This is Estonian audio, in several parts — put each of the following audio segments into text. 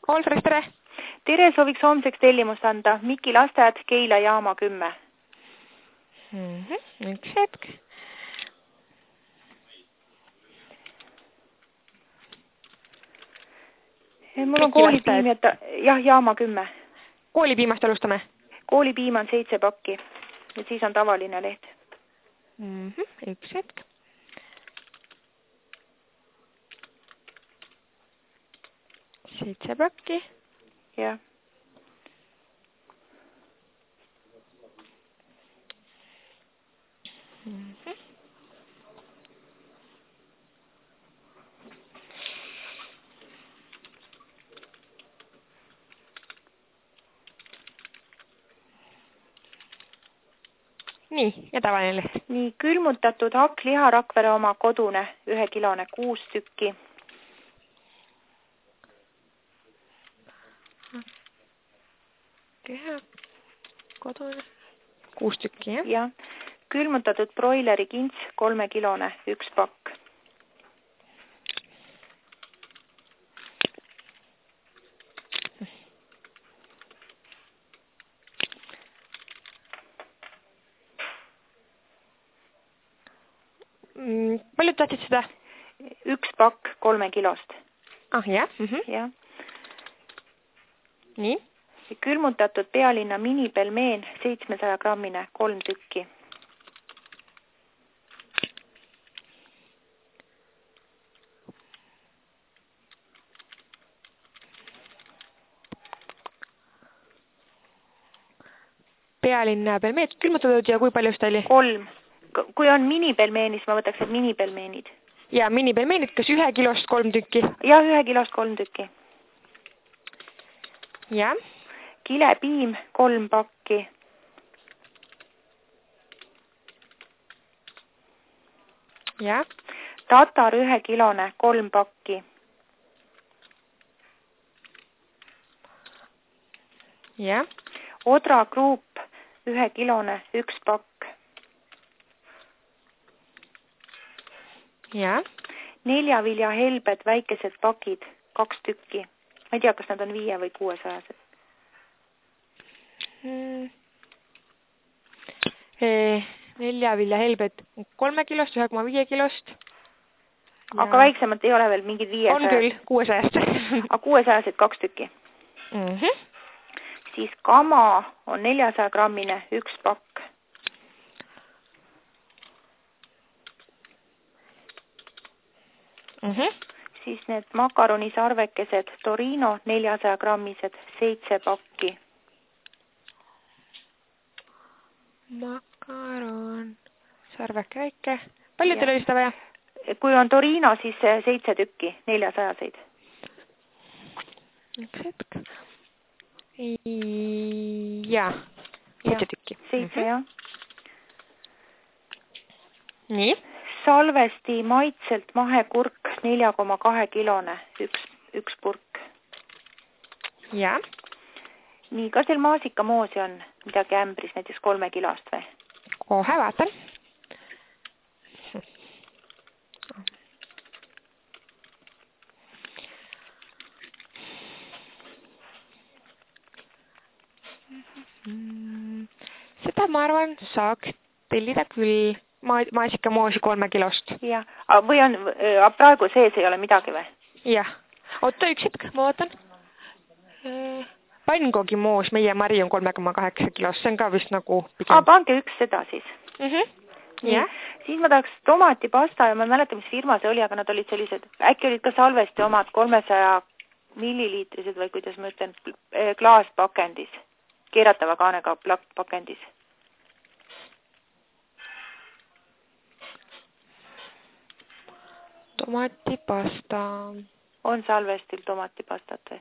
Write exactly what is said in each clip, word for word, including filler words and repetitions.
Olfres, tere! Tere, sooviks homseks tellimust anda. Miki lasteaed, Keila jaama kümme. Mm -hmm. Üks hetk. Mul on koolipiim, et jah, jaama kümme. Koolipiimast alustame? Koolipiim on seitse pakki ja siis on tavaline leht. Mm -hmm. Üks hetk. Seitse pakki. Jah. Mm -hmm. Nii, ja tavaline leht. Nii, külmutatud hakkliha Rakvere oma kodune, ühe kilone, kuus tükki. Keha kodune, kuus tükki, jah? Jah. Külmutatud broileri kints, kolme kilone, üks pakk. Mm, palju tahtsid seda? Üks pakk kolme kilost. Ah, jah. Mm -hmm. Jah. Nii. Külmutatud pealinna minipelmeen, seitsmesaja grammine, kolm tükki. Pealinna pelmeed külmutatud ja kui palju seda oli? Kolm. Kui on minipelmeenis, ma võtaks need minipelmeenid. Ja minipelmeenid, kas ühe kilost kolm tükki? Ja, ühe kilost kolm tükki. Ja. Kilepiim, kolm pakki. Ja. Tatar ühe kilone, kolm pakki. Ja. Odra kruup, ühe kilone, üks pakk. Ja. Neljavilja helbed, väikesed pakid, kaks tükki. Ma ei tea, kas nad on viie või kuuesajased. Hmm. E, neljavilja helbed kolme kilost, ühe koma viie kilost. Ja. Aga väiksemad ei ole veel mingid viiesajad. On küll, kuuesajast. Aga kuuesajased kaks tükki. Mm -hmm. Siis kama on neljasaja grammine, üks pakk. Mm -hmm. Siis need makaronisarvekesed Torino, neljasaja grammised, seitse pakki. Makaron, sarveke väike. Palju teil oli seda vaja? Kui on Torino, siis seitse tükki, neljasajaseid. Üks hetk. Ja, seitse tükki. Seitse, jah. Nii. Salvesti maitselt mahekurk, nelja koma kahe kilone, üks, üks purk. Ja. Nii, kas teil maasikamoosi on midagi ämbris, näiteks kolme kilost või? Kohe vaatan. Seda ma arvan, saaks tellida küll ma maasikamoosi kolme kilost. Jah, või on praegu sees ei ole midagi või? Jah. Oota, üks hetk, ma vaatan. Pannkogimoos, meie Mari on kolme koma kaheksa kilost, see on ka vist nagu pigem. Ah, pange üks seda siis. Mm -hmm. Ja. Siis ma tahaks tomatipasta ja ma ei mäleta, mis firma see oli, aga nad olid sellised, äkki olid ka Salvesti omad kolmesaja milliliitrised või kuidas ma ütlen, klaaspakendis, keeratava kaanega pakendis. Tomatipasta. On Salvestil tomatipastat või?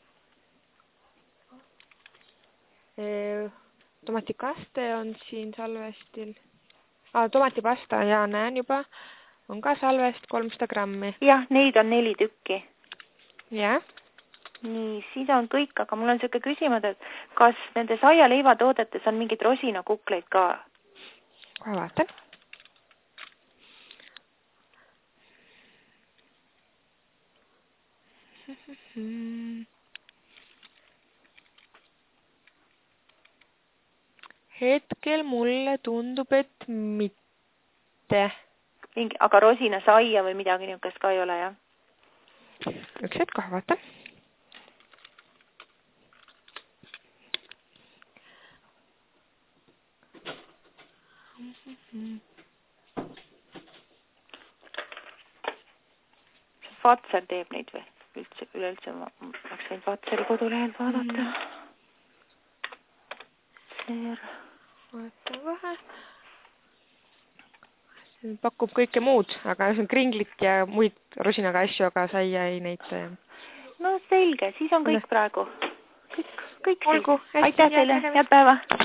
E, tomatikaste on siin Salvestil. Ah, tomatipasta, jaa, näen juba. On ka Salvest kolmsada grammi. Jah, neid on neli tükki. Jah. Nii, siis on kõik, aga mul on selline küsimus, et kas nende saia leivatoodetes on mingid rosinakukleid ka? Kohe vaatan. hetkel mulle tundub, et mitte. Mingi, aga rosinasaia või midagi niisugust ka ei ole, jah? Üks hetk kohe vaata. Fatser teeb neid või? Üldse, üleüldse ma oleks võinud Fatseri kodulehel vaadata. Seer. Vaata kohe. See pakub kõike muud, aga see on kringlit ja muid rosinaga asju, aga saia ei näita. No selge, siis on kõik praegu. Kõik, kõik. Olgu, aitäh teile, head päeva!